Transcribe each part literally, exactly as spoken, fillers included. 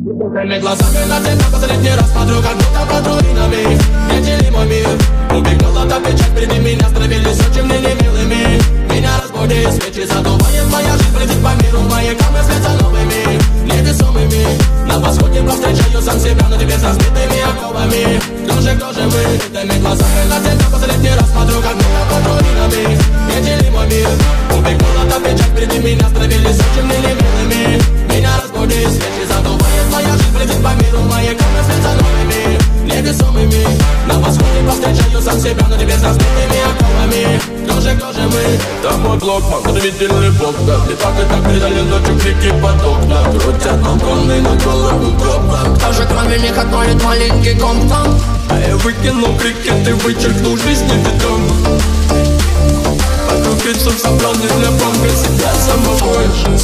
Закрытыми глазами на тебя последний раз смотрю, как будто под руинами. Видели мой мир, убегала та печать, впереди меня становились очень мне немилыми. Меня разбудит свечи, задувает моя жизнь, летит по миру, мои камни светятся новыми, невесомыми. На восходе повстречаю сам себя, но тебе с разбитыми оковами. Кто же, кто же мы? Закрытыми глазами на тебя последний раз смотрю, как будто под руинами. Видели мой мир, убегала та печать, впереди меня становились очень мне немилыми. Меня разбудит свечи, задувает моя жизнь, летит по миру, мои камни светятся новыми, невесомыми. На восходе повстречаю сам себя, но тебе с разбитыми оковами. Кто же, кто же мы? Это мой блог, мой удивительный бог, да. И так и так передали ночью крики поток, да. Крутят балконы на голову гроба. Кто же кроме них отмолит маленький комптон? А я выкинул крикет и вычеркнул жизни бетон. Вокруг лицом собранный для бомбы себя самого.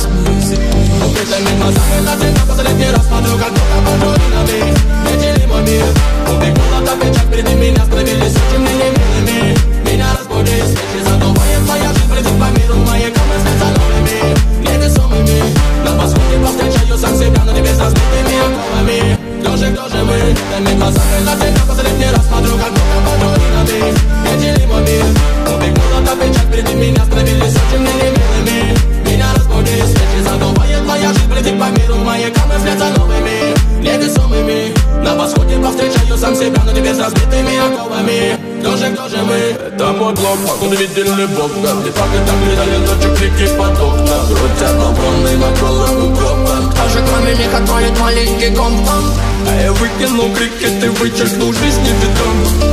Убитыми глазами на тебя последний раз смотрю, как будто под руинами. Видели мой мир, убегала та печать, впереди меня становились очень мне немилыми. Меня разбудит свечи, задувает моя жизнь, летит по миру, мои камни светятся новыми, невесомыми. На восходе повстречаю сам себя, но тебе с разбитыми оковами. Кто же, кто же мы? Закрытыми глазами на тебя последний раз смотрю, как будто под руинами. Видели мой мир, убегала та печать, впереди меня становились очень мне немилыми. Меня разбудит свечи, задувает моя жизнь, летит по миру, мои камни светятся новыми, невесомыми. На восходе повстречаю сам себя, но тебе с разбитыми оковами. Кто же, кто же мы? Это мой блог, мой удивительный бог, да. И так и так передали ночью крики поток, да. Крутят балконы на голову гроба. Кто же кроме них отмолит маленький комптон? А я выкинул крикет и вычеркнул жизни бетон.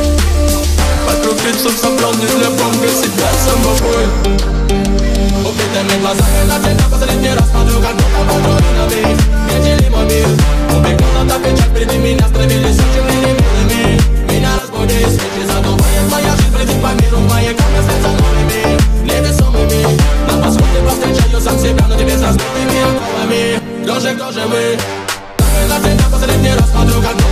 Вокруг лицом собранный для бомбы себя самого. Убитыми глазами на тебя последний раз смотрю, как будто под руинами. Видели мой мир, убегала та печать, впереди меня становились очень мне немилыми. Меня разбудит свечи, задувает моя жизнь, летит по миру, мои камни светятся новыми, невесомыми. На восходе повстречаю сам себя, но тебе с разбитыми оковами. Кто же, кто же мы? На тебя последний раз смотрю, как